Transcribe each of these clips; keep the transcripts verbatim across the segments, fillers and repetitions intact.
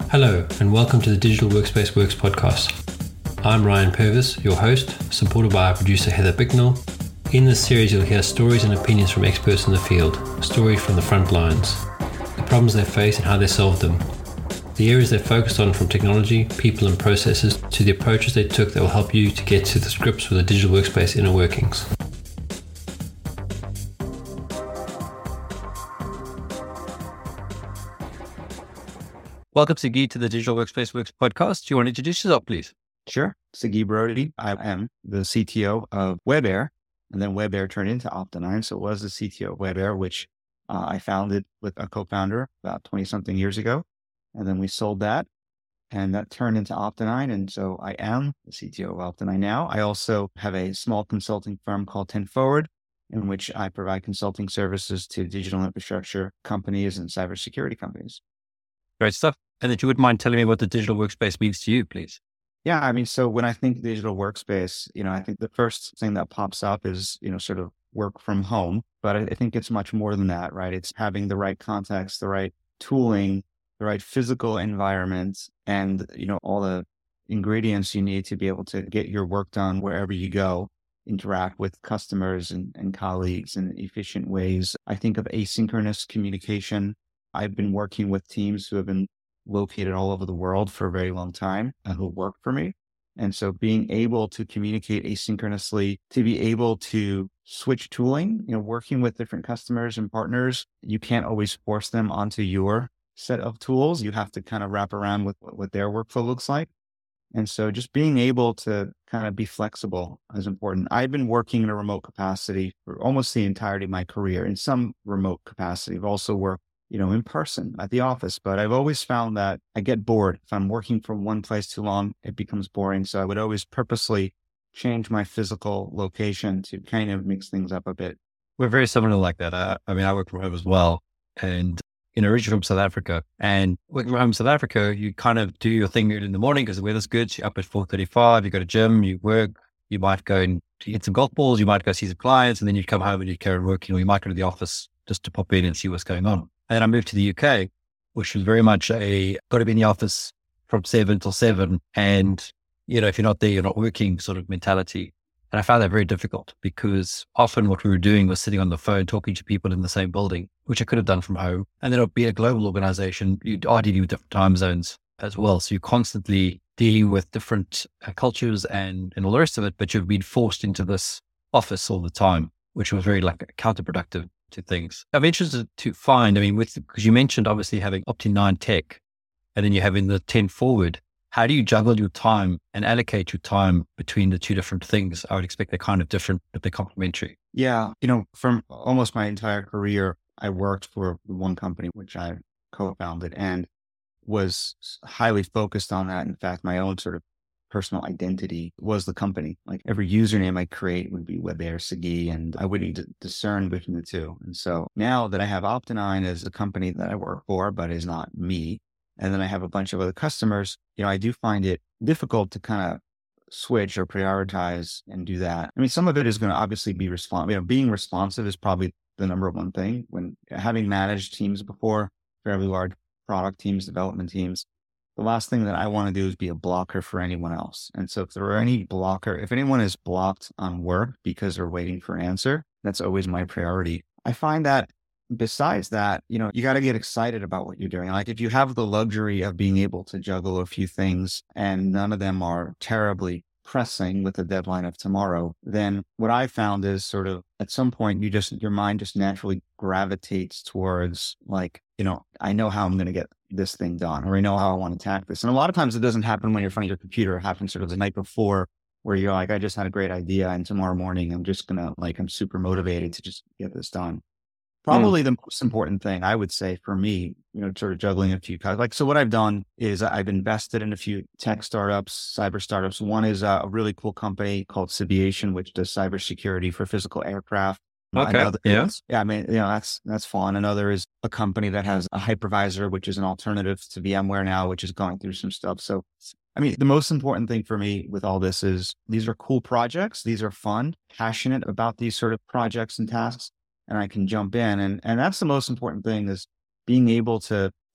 Hello, and welcome to the Digital Workspace Works podcast. I'm Ryan Purvis, your host, supported by our producer Heather Bicknell. In this series, you'll hear stories and opinions from experts in the field, stories from the front lines, the problems they face and how they solved them, the areas they focused on from technology, people and processes, to the approaches they took that will help you to get to the grips with the digital workspace inner workings. Welcome, Sagi, to the Digital Workspace Works podcast. Do you want to introduce yourself, please? Sure. Sagi Brody. I am the C T O of WebAir, and then WebAir turned into Optinine. So it was the C T O of WebAir, which uh, I founded with a co-founder about twenty something years ago. And then we sold that, and that turned into Optinine. And so I am the C T O of Optinine now. I also have a small consulting firm called ten forward, in which I provide consulting services to digital infrastructure companies and cybersecurity companies. Great stuff. And that you wouldn't mind telling me what the digital workspace means to you, please. Yeah, I mean, so when I think digital workspace, you know, I think the first thing that pops up is, you know, sort of work from home. But I, I think it's much more than that, right? It's having the right context, the right tooling, the right physical environment, and, you know, all the ingredients you need to be able to get your work done wherever you go, interact with customers and, and colleagues in efficient ways. I think of asynchronous communication. I've been working with teams who have been located all over the world for a very long time and who work for me. And so being able to communicate asynchronously, to be able to switch tooling, you know, working with different customers and partners, you can't always force them onto your set of tools. You have to kind of wrap around with what their workflow looks like. And so just being able to kind of be flexible is important. I've been working in a remote capacity for almost the entirety of my career in some remote capacity. I've also worked you know, in person at the office. But I've always found that I get bored. If I'm working from one place too long, it becomes boring. So I would always purposely change my physical location to kind of mix things up a bit. We're very similar like that. I, I mean, I work from home as well. And, you know, originally from South Africa. And working from home in South Africa, you kind of do your thing in the morning because the weather's good. You're up at four thirty-five, you go to gym, you work, you might go and hit some golf balls, you might go see some clients, and then you come home and you carry on working, or you might go to the office just to pop in and see what's going on. And then I moved to the U K, which was very much a, got to be in the office from seven till seven. And, you know, if you're not there, you're not working sort of mentality. And I found that very difficult because often what we were doing was sitting on the phone, talking to people in the same building, which I could have done from home. And then it'll be a global organization. You are dealing with different time zones as well. So you're constantly dealing with different uh, cultures and, and all the rest of it, but you've been forced into this office all the time, which was very like counterproductive to things. I'm interested to find, I mean, with, because you mentioned obviously having Optinine Tech and then you're having the ten forward, how do you juggle your time and allocate your time between the two different things? I would expect they're kind of different, but they're complementary. Yeah. You know, from almost my entire career, I worked for one company, which I co-founded and was highly focused on that. In fact, my own sort of personal identity was the company. Like every username I create would be WebAir Sagi, and I wouldn't d- discern between the two. And so now that I have Optinine as a company that I work for, but is not me, and then I have a bunch of other customers, you know, I do find it difficult to kind of switch or prioritize and do that. I mean, some of it is going to obviously be responsive. You know, being responsive is probably the number one thing. When having managed teams before, fairly large product teams, development teams, the last thing that I want to do is be a blocker for anyone else. And so if there are any blocker, if anyone is blocked on work because they're waiting for an answer, that's always my priority. I find that besides that, you know, you got to get excited about what you're doing. Like if you have the luxury of being able to juggle a few things and none of them are terribly pressing with the deadline of tomorrow, then what I found is sort of at some point, you just, your mind just naturally gravitates towards like, you know, I know how I'm going to get this thing done, or I know how I want to attack this. And a lot of times it doesn't happen when you're in front of your computer. It happens sort of the night before where you're like, I just had a great idea. And tomorrow morning, I'm just going to like, I'm super motivated to just get this done. Probably mm. the most important thing I would say for me, you know, sort of juggling a few, like, so what I've done is I've invested in a few tech startups, cyber startups. One is a really cool company called Civiation, which does cybersecurity for physical aircraft. Okay. Another Yeah. Is, yeah. I mean, you know, that's, that's fun. Another is a company that has a hypervisor, which is an alternative to VMware now, which is going through some stuff. So, I mean, the most important thing for me with all this is these are cool projects. These are fun, passionate about these sort of projects and tasks, and I can jump in. And, and that's the most important thing is being able to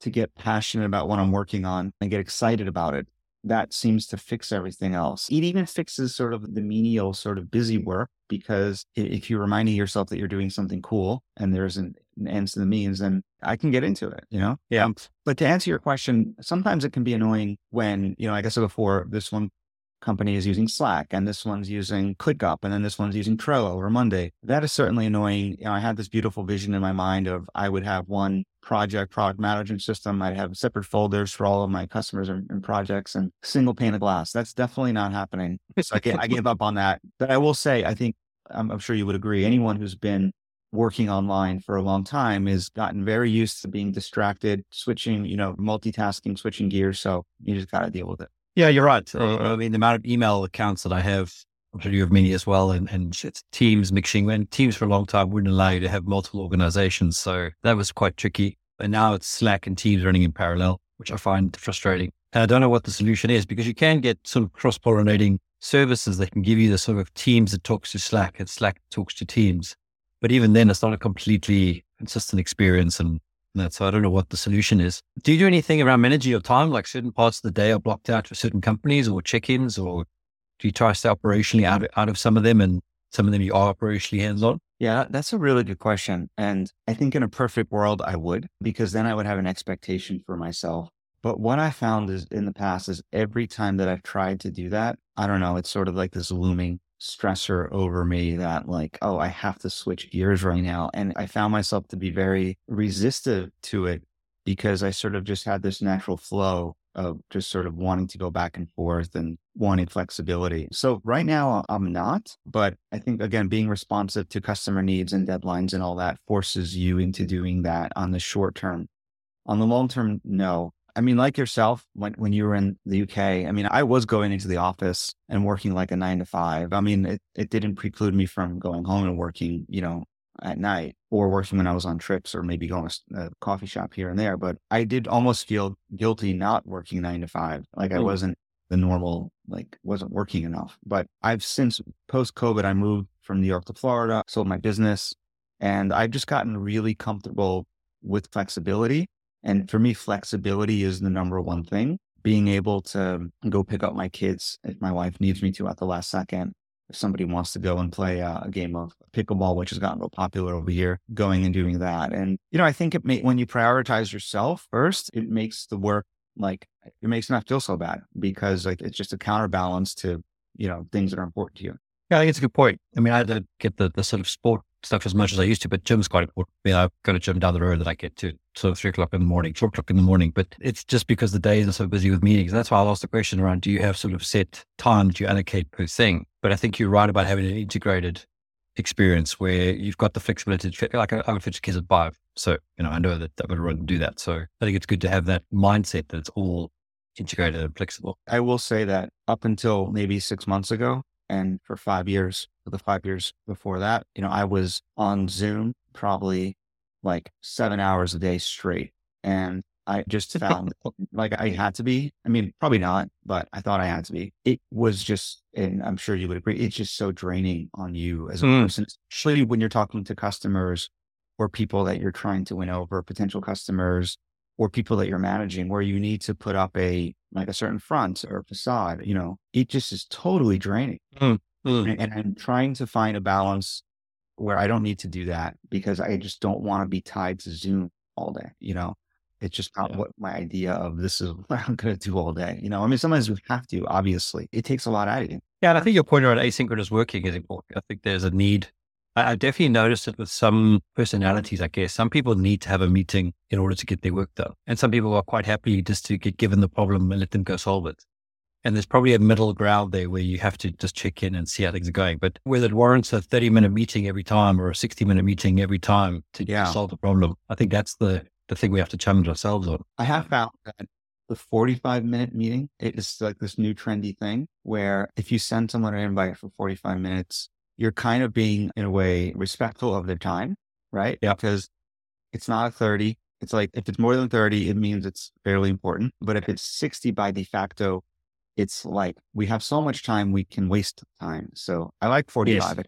to get passionate about what I'm working on and get excited about it. That seems to fix everything else. It even fixes sort of the menial, sort of busy work, because if you're reminding yourself that you're doing something cool and there's an, an ends to the means, then I can get into it, you know? Yeah. Um, but to answer your question, sometimes it can be annoying when, you know, like I said before, this one company is using Slack and this one's using ClickUp and then this one's using Trello or Monday. That is certainly annoying. You know, I had this beautiful vision in my mind of I would have one project product management system. I'd have separate folders for all of my customers and, and projects and single pane of glass. That's definitely not happening. So I, gave, I gave up on that. But I will say, I think, I'm, I'm sure you would agree, anyone who's been working online for a long time has gotten very used to being distracted, switching, you know, multitasking, switching gears. So you just got to deal with it. Yeah, you're right. Uh, I mean, the amount of email accounts that I have, I'm sure you have many as well, and, and it's Teams mixing. When Teams for a long time wouldn't allow you to have multiple organizations. So that was quite tricky. And now it's Slack and Teams running in parallel, which I find frustrating. And I don't know what the solution is, because you can get sort of cross-pollinating services that can give you the sort of Teams that talks to Slack and Slack talks to Teams. But even then, it's not a completely consistent experience. And that. So I don't know what the solution is. Do you do anything around managing your time? Like certain parts of the day are blocked out for certain companies or check-ins, or do you try to stay operationally out of, out of some of them, and some of them you are operationally hands-on? Yeah, that's a really good question. And I think in a perfect world, I would, because then I would have an expectation for myself. But what I found is in the past is every time that I've tried to do that, I don't know, it's sort of like this looming stressor over me that like, oh, I have to switch gears right now. And I found myself to be very resistive to it, because I sort of just had this natural flow of just sort of wanting to go back and forth and wanting flexibility. So right now I'm not, but I think again, being responsive to customer needs and deadlines and all that forces you into doing that on the short term. On the long term, no. I mean, like yourself, when, when you were in the U K, I mean, I was going into the office and working like a nine to five. I mean, it, it didn't preclude me from going home and working, you know, at night, or working when I was on trips, or maybe going to a coffee shop here and there. But I did almost feel guilty not working nine to five. Like I wasn't the normal, like wasn't working enough. But I've since post COVID, I moved from New York to Florida, sold my business, and I've just gotten really comfortable with flexibility. And for me, flexibility is the number one thing. Being able to go pick up my kids if my wife needs me to at the last second. If somebody wants to go and play a, a game of pickleball, which has gotten real popular over here, going and doing that. And, you know, I think it may, when you prioritize yourself first, it makes the work like, it makes it not feel so bad, because like it's just a counterbalance to, you know, things that are important to you. Yeah, I think it's a good point. I mean, I don't get the, the sort of sport stuff as much as I used to, but gym's quite important. I mean, I've got a gym down the road that I get to sort of three o'clock in the morning, four o'clock in the morning, but it's just because the days are so busy with meetings. That's why I asked the question around, do you have sort of set time that you allocate per thing? But I think you're right about having an integrated experience where you've got the flexibility to fit, like I, I would fetch kids at five. So, you know, I know that I would rather do that. So I think it's good to have that mindset that it's all integrated and flexible. I will say that up until maybe six months ago, and for five years, for the five years before that, you know, I was on Zoom probably like seven hours a day straight. And I just found like I had to be, I mean, probably not, but I thought I had to be. It was just, and I'm sure you would agree, it's just so draining on you as a mm. person, especially when you're talking to customers or people that you're trying to win over, potential customers, or people that you're managing, where you need to put up a, like a certain front or facade, you know, it just is totally draining. Mm, mm. And, and I'm trying to find a balance where I don't need to do that, because I just don't want to be tied to Zoom all day. You know, it's just not yeah. what my idea of this is what I'm going to do all day. You know, I mean, sometimes we have to, obviously it takes a lot out of you. Yeah. And I think your point around asynchronous working is important. I think there's a need. I definitely noticed it with some personalities, I guess. Some people need to have a meeting in order to get their work done. And some people are quite happy just to get given the problem and let them go solve it. And there's probably a middle ground there where you have to just check in and see how things are going. But whether it warrants a thirty minute meeting every time or a sixty minute meeting every time to yeah. solve the problem, I think that's the, the thing we have to challenge ourselves on. I have found that the forty-five minute meeting is like this new trendy thing where if you send someone an invite for forty-five minutes, you're kind of being, in a way, respectful of their time, right? Yeah. Because it's not a thirty. It's like, if it's more than thirty, it means it's fairly important. But if it's sixty by de facto, it's like, we have so much time, we can waste time. So I like forty-five. Yes.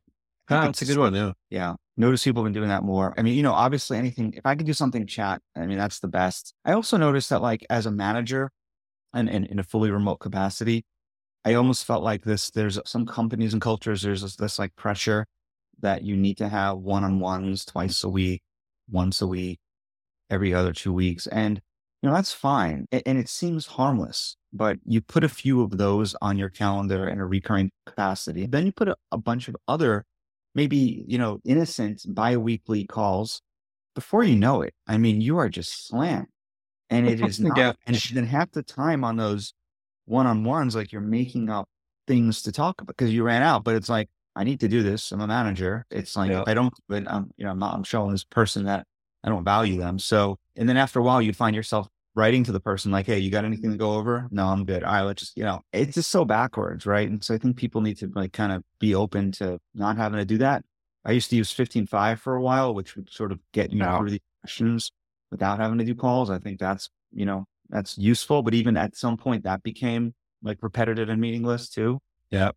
I think Ah, that's a it's, good one. Yeah. yeah, notice people have been doing that more. I mean, you know, obviously anything, if I could do something chat, I mean, that's the best. I also noticed that like as a manager and, and in a fully remote capacity, I almost felt like this, there's some companies and cultures, there's this, this like pressure that you need to have one-on-ones twice a week, once a week, every other two weeks. And, you know, that's fine. A- And it seems harmless, but you put a few of those on your calendar in a recurring capacity. Then you put a, a bunch of other, maybe, you know, innocent bi-weekly calls. Before you know it, I mean, you are just slammed. And it is Yeah. not, and then half the time on those one-on-ones, like you're making up things to talk about because you ran out, but it's like, I need to do this. I'm a manager. It's like, if Yeah. I don't, but I'm, you know, I'm not, I'm showing this person that I don't value them. So, and then after a while, you find yourself writing to the person like, hey, you got anything to go over? No, I'm good. All right, let's just, you know, it's just so backwards. Right. And so I think people need to like kind of be open to not having to do that. I used to use fifteen five for a while, which would sort of get you Yeah. through the questions without having to do calls. I think that's, you know, that's useful. But even at some point that became like repetitive and meaningless too. Yeah.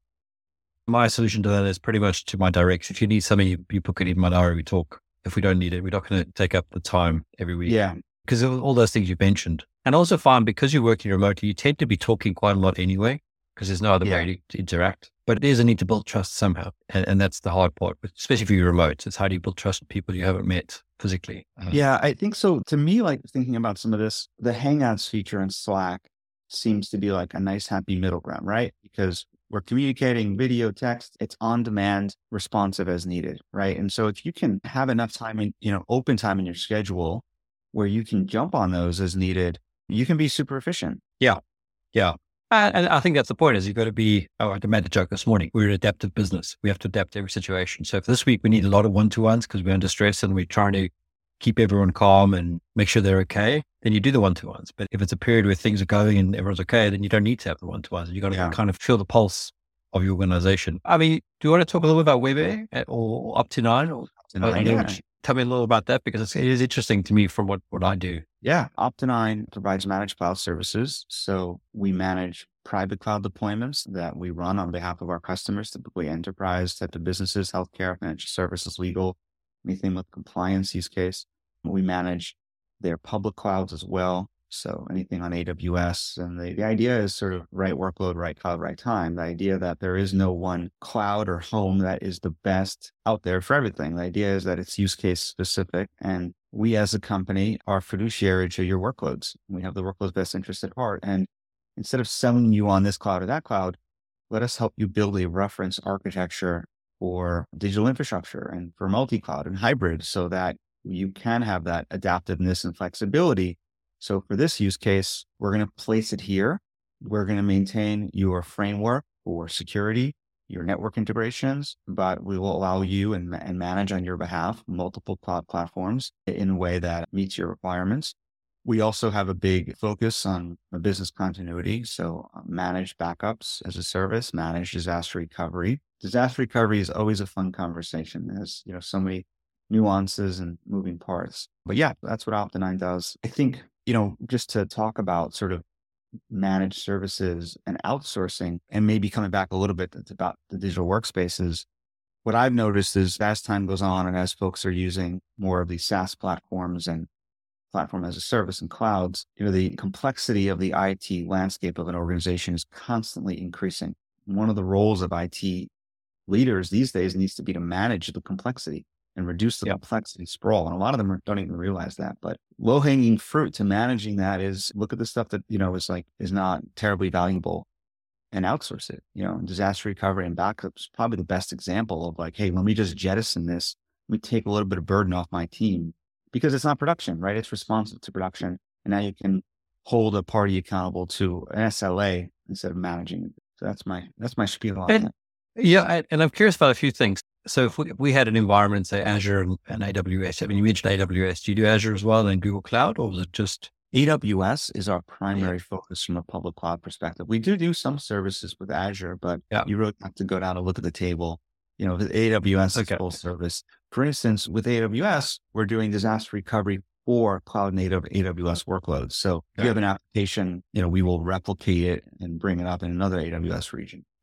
My solution to that is pretty much to my directs. If you need something, you, you book it in my diary, we talk. If we don't need it, we're not going to take up the time every week. Yeah. Because of all those things you mentioned. And also find because you're working remotely, you tend to be talking quite a lot anyway, because there's no other Yeah. way to interact. But there's a need to build trust somehow. And, and that's the hard part, especially if you're remote. It's how do you build trust with people you haven't met physically? Uh, Yeah, I think so. To me, like thinking about some of this, the Hangouts feature in Slack seems to be like a nice happy middle ground, right? Because we're communicating video, text, it's on demand, responsive as needed, right? And so if you can have enough time in, you know, open time in your schedule where you can jump on those as needed, you can be super efficient. Yeah. Yeah. And, and I think that's the point is you've got to be, oh, I made a joke this morning. We're an adaptive business. We have to adapt to every situation. So if this week we need a lot of one-to-ones because we're under stress and we're trying to keep everyone calm and make sure they're okay, then you do the one-to-ones. But if it's a period where things are going and everyone's okay, then you don't need to have the one-to-ones. You got to Yeah. kind of feel the pulse of your organization. I mean, do you want to talk a little bit about WebAir or Up to Nine? Or, And I- uh, yeah. Tell me a little about that because it's, it is interesting to me from what, what I do. Yeah, Opta nine provides managed cloud services. So we manage private cloud deployments that we run on behalf of our customers, typically enterprise type of businesses, healthcare, financial services, legal, anything with compliance use case. We manage their public clouds as well. So anything on A W S. And the, the idea is sort of right workload, right cloud, right time. The idea that there is no one cloud or home that is the best out there for everything. The idea is that it's use case specific. And we as a company are fiduciary to your workloads. We have the workload's best interest at heart. And instead of selling you on this cloud or that cloud, let us help you build a reference architecture for digital infrastructure and for multi-cloud and hybrid so that you can have that adaptiveness and flexibility. So for this use case, we're going to place it here. We're going to maintain your framework for security, your network integrations, but we will allow you and, and manage on your behalf multiple cloud platforms in a way that meets your requirements. We also have a big focus on business continuity. So uh, managed backups as a service, managed disaster recovery. Disaster recovery is always a fun conversation. There's, you know, so many nuances and moving parts. But yeah, that's what Opta nine does. I think, you know, just to talk about sort of managed services and outsourcing and maybe coming back a little bit to about the digital workspaces, what I've noticed is as time goes on and as folks are using more of these SaaS platforms and platform as a service and clouds, you know, the complexity of the I T landscape of an organization is constantly increasing. One of the roles of I T leaders these days needs to be to manage the complexity and reduce the Yep. complexity sprawl. And a lot of them don't even realize that, but low hanging fruit to managing that is look at the stuff that, you know, is like, is not terribly valuable and outsource it. You know, disaster recovery and backups, probably the best example of like, hey, let me just jettison this. Let me take a little bit of burden off my team because it's not production, right? It's responsive to production. And now you can hold a party accountable to an S L A instead of managing it. So that's my, that's my spiel on And- that. Yeah, I, and I'm curious about a few things. So if we, if we had an environment, say Azure and, and A W S, I mean, you mentioned A W S. Do you do Azure as well and Google Cloud, or was it just? A W S is our primary focus from a public cloud perspective. We do do some services with Azure, but Yeah. you really have to go down and look at the table. You know, with A W S Okay. is full service. For instance, with A W S, we're doing disaster recovery for cloud native A W S workloads. So if you have an application, you know, we will replicate it and bring it up in another A W S region.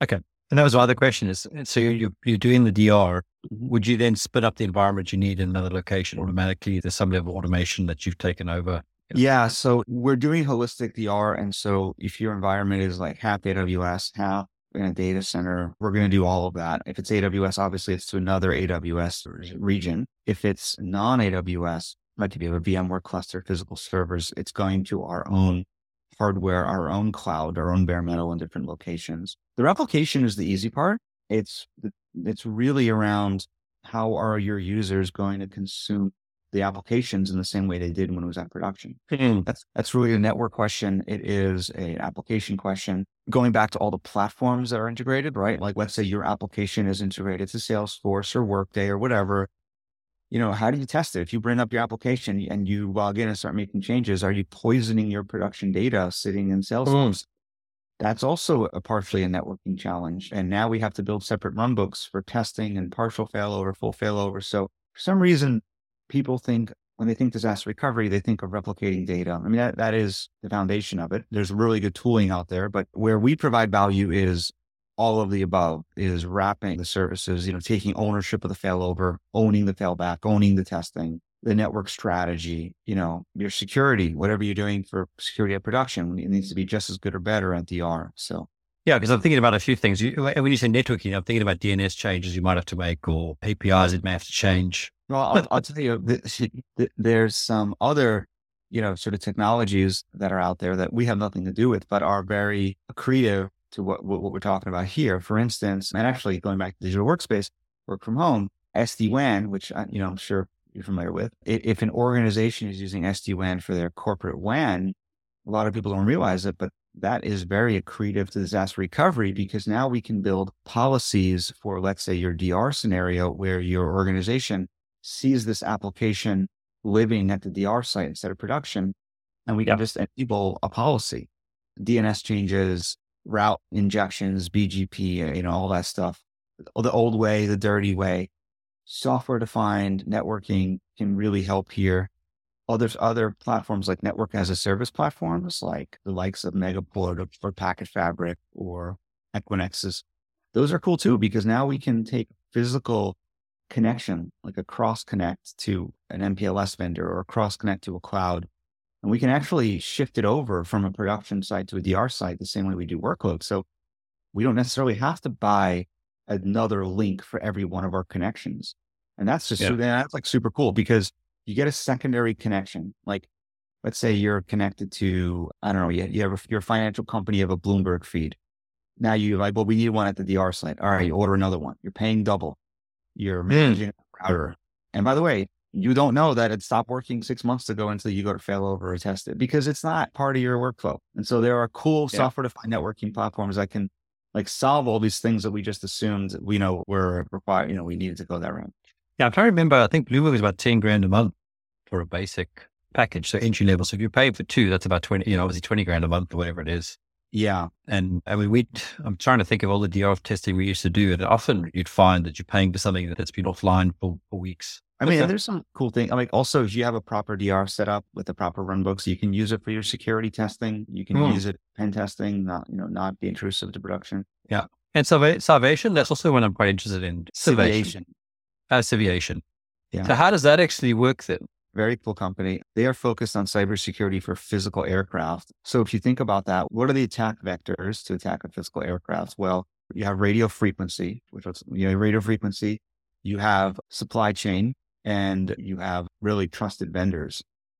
And that was my other question is, so you're, you're doing the D R. Mhm. Would you then spin up the environment you need in another location automatically? There's some level of automation that you've taken over. Yeah. So we're doing holistic D R. And so if your environment is like half A W S, half in a data center, we're going to do all of that. If it's A W S, obviously it's to another A W S region. If it's non-A W S, like if you have a VMware cluster, physical servers, it's going to our own hardware, our own cloud, our own bare metal in different locations. The replication is the easy part. It's, it's really around how are your users going to consume the applications in the same way they did when it was at production. Mm. That's that's really a network question. It is an application question. Going back to all the platforms that are integrated, right? Like let's say your application is integrated to Salesforce or Workday or whatever. You know, how do you test it? If you bring up your application and you log in and start making changes, are you poisoning your production data sitting in Salesforce? Mm. That's also a partially a networking challenge. And now we have to build separate runbooks for testing and partial failover, full failover. So for some reason, people think when they think disaster recovery, they think of replicating data. I mean, that, that is the foundation of it. There's really good tooling out there, but where we provide value is all of the above, is wrapping the services, you know, taking ownership of the failover, owning the failback, owning the testing, the network strategy, you know, your security, whatever you're doing for security at production, it needs to be just as good or better at D R. So. Yeah, because I'm thinking about a few things. You, when you say networking, I'm thinking about D N S changes you might have to make or A P Is it may have to change. Well, I'll, I'll tell you, there's some other, you know, sort of technologies that are out there that we have nothing to do with, but are very accretive to what, what, what we're talking about here. For instance, and actually going back to digital workspace, work from home, S D WAN, which, you know, I'm sure you're familiar with. If an organization is using S D WAN for their corporate W A N, a lot of people don't realize it, but that is very accretive to disaster recovery because now we can build policies for, let's say, your D R scenario where your organization sees this application living at the D R site instead of production, and we can yeah. just enable a policy, D N S changes, route injections, B G P, you know, all that stuff, the old way, the dirty way. Software defined networking can really help here. Others, other platforms like network as a service platforms, like the likes of Megaport or, or Packet Fabric or Equinix's, those are cool too, because now we can take physical connection, like a cross connect to an M P L S vendor or a cross connect to a cloud. And we can actually shift it over from a production site to a D R site the same way we do workloads. So we don't necessarily have to buy another link for every one of our connections. And that's just, yeah. that's like super cool because you get a secondary connection. Like, let's say you're connected to, I don't know, you, you have a, you're a financial company, you have a Bloomberg feed. Now you're like, well, we need one at the D R site. All right, you order another one. You're paying double. You're managing a router. And by the way, you don't know that it stopped working six months ago until you go to failover or test it because it's not part of your workflow. And so there are cool yeah. software-defined networking platforms that can like solve all these things that we just assumed we know were required, you know, we needed to go that route. Yeah, I'm trying to remember, I think Bloomberg is about ten grand a month for a basic package. So entry level. So if you're paying for two, that's about twenty, you know, obviously twenty grand a month or whatever it is. Yeah. And I mean, we, I'm trying to think of all the D R testing we used to do. And often you'd find that you're paying for something that's been offline for, for weeks. I mean, there's some cool thing. I mean, also, if you have a proper D R set up with the proper runbooks, you can use it for your security testing. You can mm. use it pen testing, not, you know, not be intrusive to production. Yeah. And Salva- Salvation, that's also one I'm quite interested in. Salvation. Uh, Civiation. Yeah. So how does that actually work then? Very cool company. They are focused on cybersecurity for physical aircraft. So if you think about that, what are the attack vectors to attack a physical aircraft? Well, you have radio frequency, which is, you know, radio frequency, you have supply chain, and you have really trusted vendors.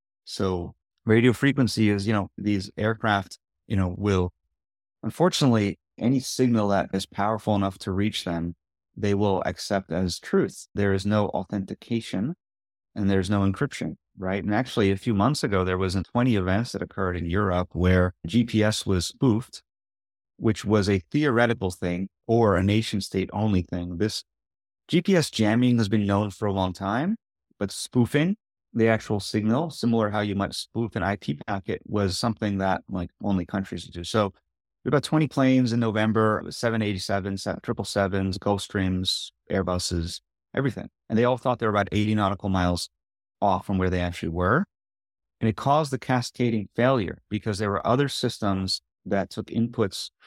So radio frequency is, you know, these aircraft, you know, will, unfortunately, any signal that is powerful enough to reach them, they will accept as truth. There is no authentication and there's no encryption, right? And actually a few months ago, there was twenty events that occurred in Europe where G P S was spoofed, which was a theoretical thing or a nation state only thing. This G P S jamming has been known for a long time, but spoofing the actual signal, similar how you might spoof an I P packet, was something that like only countries do. So there were about twenty planes in November, seven eighty-sevens, triple sevens, Gulfstreams, Airbuses, everything. And they all thought they were about eighty nautical miles off from where they actually were. And it caused the cascading failure because there were other systems that took inputs from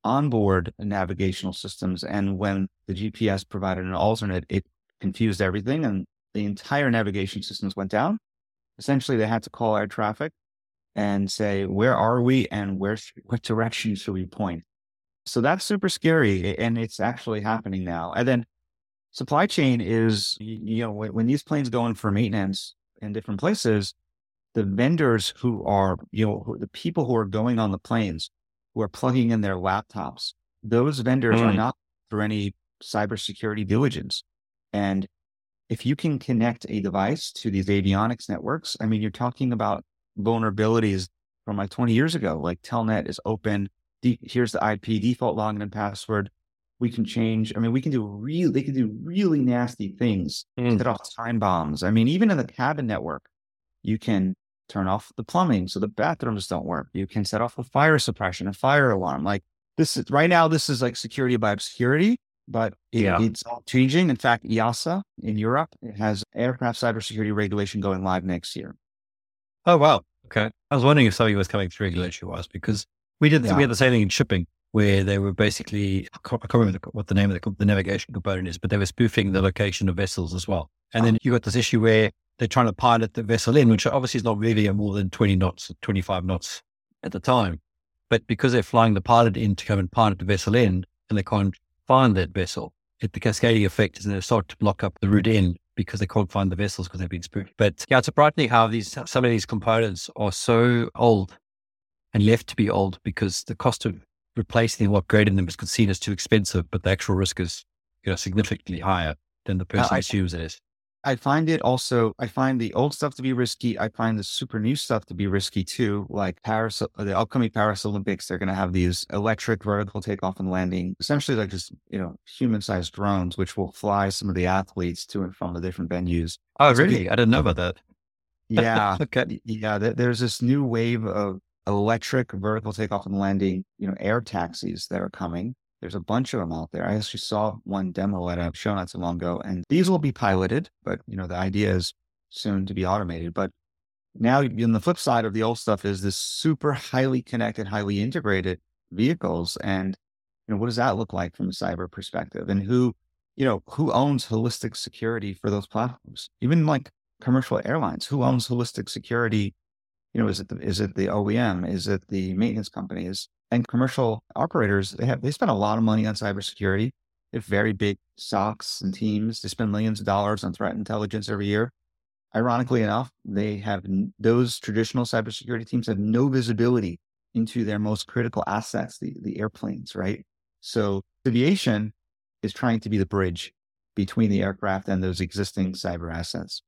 onboard navigational systems. And when the G P S provided an alternate, it confused everything and the entire navigation systems went down. Essentially, they had to call air traffic and say, where are we and where, sh- what direction should we point? So that's super scary. And it's actually happening now. And then supply chain is, you know, when, when these planes go in for maintenance in different places, the vendors who are, you know, who, the people who are going on the planes, who are plugging in their laptops, those vendors mm. are not through any cybersecurity diligence. And if you can connect a device to these avionics networks, I mean, you're talking about vulnerabilities from like twenty years ago, like Telnet is open. De- here's the I P default login and password. We can change. I mean, we can do really, they can do really nasty things, mm. set off time bombs. I mean, even in the cabin network, you can turn off the plumbing so the bathrooms don't work. You can set off a fire suppression, a fire alarm. Like this is right now, this is like security by obscurity, but it, yeah. it's all changing. In fact, E A S A in Europe, it has aircraft cybersecurity regulation going live next year. Oh, wow. Okay. I was wondering if something was coming through regulation wise, because we did, yeah. we had the same thing in shipping where they were basically, I can't, I can't remember what the name of the, the navigation component is, but they were spoofing the location of vessels as well. And oh. then you got this issue where they're trying to pilot the vessel in, which obviously is not really a more than twenty knots, twenty-five knots at the time. But because they're flying the pilot in to come and pilot the vessel in, and they can't find that vessel, it, the cascading effect is they start to block up the route in because they can't find the vessels because they've been spoofed. But yeah, it's surprising how these some of these components are so old and left to be old because the cost of replacing or upgrading them is seen as too expensive, but the actual risk is, you know, significantly higher than the person uh, assumes it is. I find it also, I find the old stuff to be risky. I find the super new stuff to be risky too. Like Paris, the upcoming Paris Olympics, they're going to have these electric vertical takeoff and landing, essentially like just, you know, human-sized drones, which will fly some of the athletes to and from the different venues. Oh, so really? I didn't know about that. Yeah. Okay. Yeah. There's this new wave of electric vertical takeoff and landing, you know, air taxis that are coming. There's a bunch of them out there. I actually saw one demo at a show not so long ago, and these will be piloted, but you know, the idea is soon to be automated. But now on the flip side of the old stuff is this super highly connected, highly integrated vehicles. And, you know, what does that look like from a cyber perspective? And who, you know, who owns holistic security for those platforms? Even like commercial airlines, who owns holistic security? You know, is it the, is it the O E M? Is it the maintenance companies? And commercial operators, they have, they spend a lot of money on cybersecurity. They have very big S O Cs and teams. They spend millions of dollars on threat intelligence every year. Ironically enough, they have, those traditional cybersecurity teams have no visibility into their most critical assets, the, the airplanes, right? So aviation is trying to be the bridge between the aircraft and those existing cyber assets.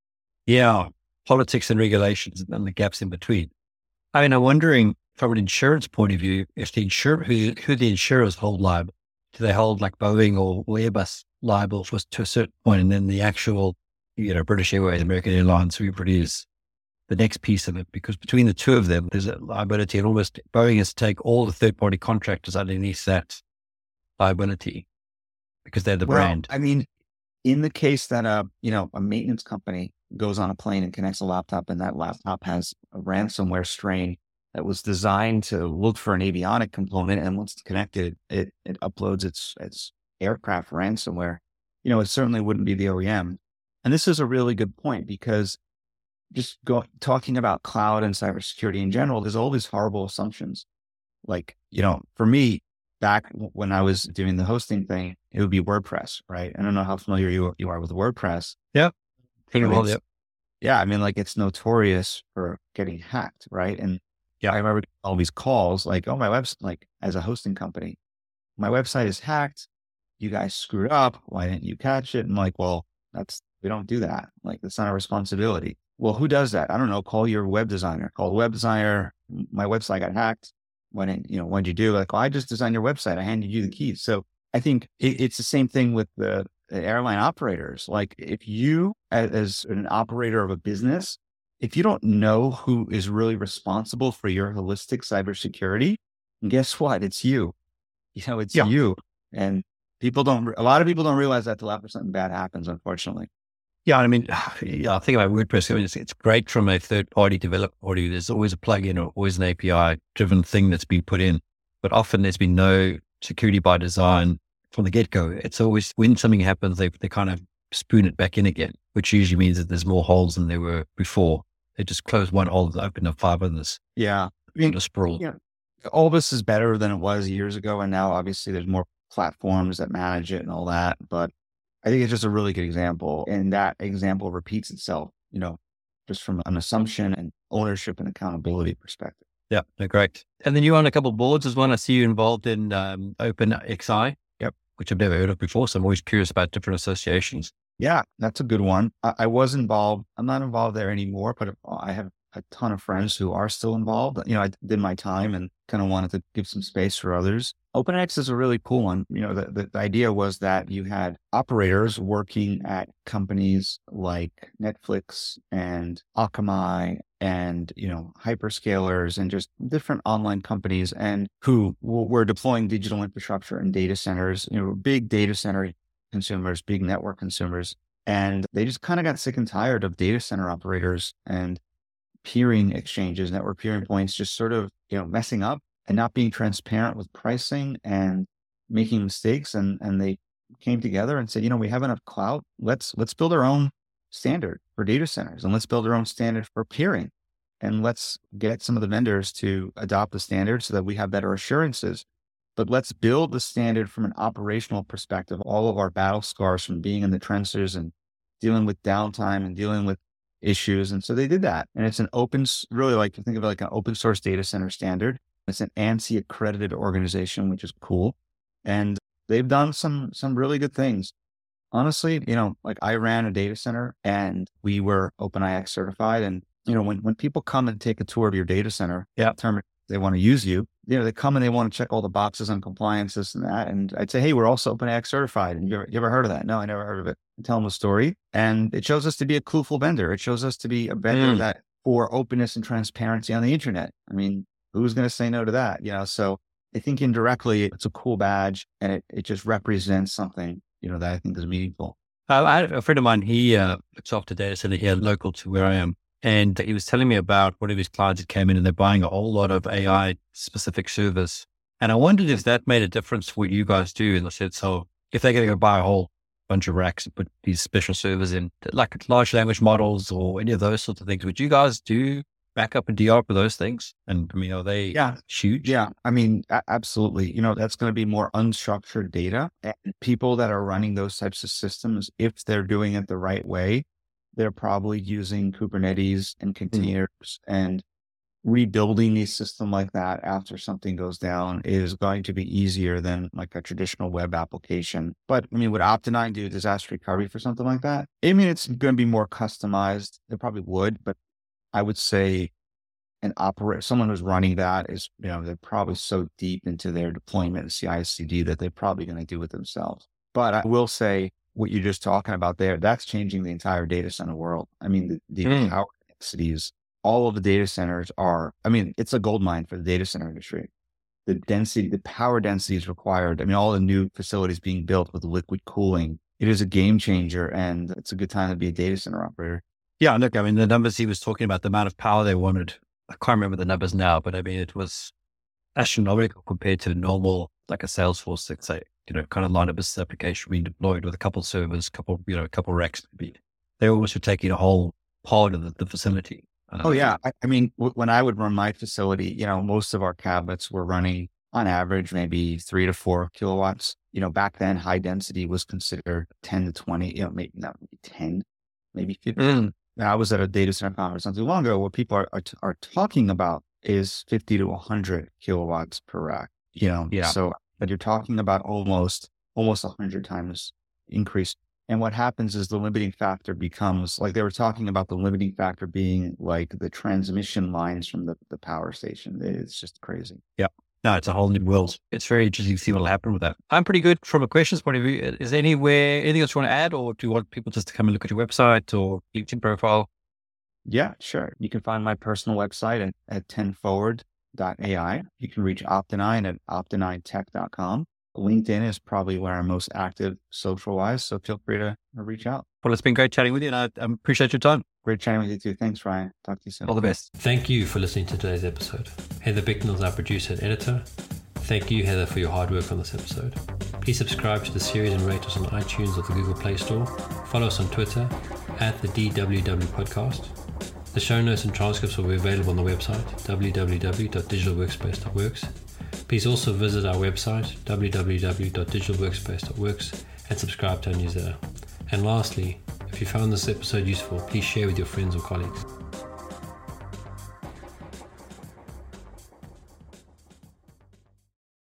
Yeah. Politics and regulations and the gaps in between. I mean, I'm wondering, from an insurance point of view, if the insurer, who, who the insurers hold liable, do they hold like Boeing or Airbus liable for, to a certain point, and then the actual, you know, British Airways, American Airlines reproduce the next piece of it? Because between the two of them, there's a liability, and almost Boeing has to take all the third party contractors underneath that liability because they're the well, brand. I mean, in the case that a, you know, a maintenance company goes on a plane and connects a laptop, and that laptop has a ransomware strain that was designed to look for an avionic component, and once it's connected, it it uploads its its aircraft ransomware. You know, it certainly wouldn't be the O E M. And this is a really good point, because just go, talking about cloud and cybersecurity in general, there's all these horrible assumptions. Like, you know, for me, back when I was doing the hosting thing, it would be WordPress, right? I don't know how familiar you you are with WordPress. Yeah. Pretty well, yeah. Yeah. I mean, like, it's notorious for getting hacked, right? And yeah, I remember all these calls like, oh, my website, like as a hosting company, my website is hacked. You guys screwed up. Why didn't you catch it? And I'm like, well, that's, we don't do that. Like, that's not our responsibility. Well, who does that? I don't know. Call your web designer. Call the web designer. My website got hacked. When didn't, you know, what'd you do? Like, well, I just designed your website. I handed you the keys. So I think it, it's the same thing with the, the airline operators. Like, if you, as, as an operator of a business, if you don't know who is really responsible for your holistic cybersecurity, guess what? It's you. You know, it's yeah. you. And people don't, a lot of people don't realize that till after something bad happens, unfortunately. Yeah. I mean, yeah, I think about WordPress. I mean, it's, it's great from a third party developer point of view. There's always a plugin or always an A P I driven thing that's being put in. but often there's been no security by design from the get-go. It's always when something happens, they they kind of spoon it back in again, which usually means that there's more holes than there were before. They just close one hole and open up five others. Yeah. I In mean, a sprawl. yeah, all this is better than it was years ago. And now obviously there's more platforms that manage it and all that. But I think it's just a really good example. And that example repeats itself, you know, just from an assumption and ownership and accountability perspective. Yeah, no, great. And then you on a couple of boards as well. I see you involved in um, OpenXI, Yep. which I've never heard of before. So I'm always curious about different associations. Yeah, that's a good one. I, I was involved. I'm not involved there anymore, but I have a ton of friends who are still involved. You know, I did my time and kind of wanted to give some space for others. OpenX is a really cool one. You know, the, the, the idea was that you had operators working at companies like Netflix and Akamai and, you know, hyperscalers and just different online companies and who w- were deploying digital infrastructure and data centers, you know, big data center consumers, big network consumers. And they just kind of got sick and tired of data center operators and peering exchanges, network peering points, just sort of, you know, messing up and not being transparent with pricing and making mistakes. And, and they came together and said, you know, we have enough clout. Let's, let's build our own standard for data centers and let's build our own standard for peering. And let's get some of the vendors to adopt the standard so that we have better assurances. But let's build the standard from an operational perspective, all of our battle scars from being in the trenches and dealing with downtime and dealing with issues. And so they did that. And it's an open, really like to think of it like an open source data center standard. It's an ANSI accredited organization, which is cool. And they've done some, some really good things. Honestly, you know, like I ran a data center and we were OpenIX certified. And, you know, when, when people come and take a tour of your data center, Yeah. determine they want to use you, you know, they come and they want to check all the boxes on compliance, this and that. And I'd say, hey, we're also OpenIX certified. And you ever, you ever heard of that? No, I never heard of it. I tell them the story. And it shows us to be a coolful vendor. It shows us to be a vendor Mm. that for openness and transparency on the internet. I mean, who's going to say no to that? You know, so I think indirectly it's a cool badge and it, it just represents something, you know, that I think is meaningful. Uh, I had a friend of mine, he uh, looks after data center here local to where I am. And he was telling me about one of his clients that came in and they're buying a whole lot of A I specific servers. And I wondered if that made a difference for what you guys do in the sense. So if they're going to go buy a whole bunch of racks and put these special servers in, like large language models or any of those sorts of things, would you guys do backup and D R for those things? And I mean, are they Yeah. huge? Yeah. I mean, a- absolutely. You know, that's going to be more unstructured data. And people that are running those types of systems, if they're doing it the right way, they're probably using Kubernetes and containers mm. and rebuilding the system like that after something goes down is going to be easier than like a traditional web application. But I mean, would Optinine do disaster recovery for something like that? I mean, it's going to be more customized. It probably would, but I would say an operator, someone who's running that is, you know, they're probably so deep into their deployment of C I C D that they're probably going to do it themselves. But I will say, what you're just talking about there, that's changing the entire data center world. I mean, the, the mm. power densities, all of the data centers are, I mean, it's a gold mine for the data center industry. The density, the power density is required. I mean, all the new facilities being built with liquid cooling, it is a game changer and it's a good time to be a data center operator. Yeah, look, I mean, the numbers he was talking about, the amount of power they wanted, I can't remember the numbers now, but I mean, it was astronomical compared to normal, like a Salesforce, let's say, you know, kind of line of business application being deployed with a couple of servers, couple, you know, a couple of racks. They almost were taking a whole part of the, the facility. Um, oh yeah. I, I mean, w- when I would run my facility, you know, most of our cabinets were running on average, maybe three to four kilowatts. You know, back then high density was considered ten to twenty, you know, maybe not maybe ten, maybe fifteen. Mm. Now, I was at a data center conference not too long ago. What people are, are, t- are talking about is fifty to one hundred kilowatts per rack, you know? Yeah. So but you're talking about almost, almost one hundred times increase. And what happens is the limiting factor becomes, like they were talking about the limiting factor being like the transmission lines from the, the power station. It's just crazy. Yeah. No, it's a whole new world. It's very interesting to see what will happen with that. I'm pretty good from a questions point of view. Is there anywhere, anything else you want to add, or do you want people just to come and look at your website or LinkedIn profile? Yeah, sure. You can find my personal website at, at ten forward dot A I. You can reach Optinine at optinine tech dot com. LinkedIn is probably where I'm most active social wise. So feel free to reach out. Well, it's been great chatting with you and I um, appreciate your time. Great chatting with you too. Thanks, Ryan. Talk to you soon. All the best. Thank you for listening to today's episode. Heather Bicknell is our producer and editor. thank you, Heather, for your hard work on this episode. Please subscribe to the series and rate us on iTunes or the Google Play Store. Follow us on Twitter at the D W W Podcast. The show notes and transcripts will be available on the website w w w dot digital workspace dot works. Please also visit our website w w w dot digital workspace dot works and subscribe to our newsletter. And lastly, if you found this episode useful, please share with your friends or colleagues.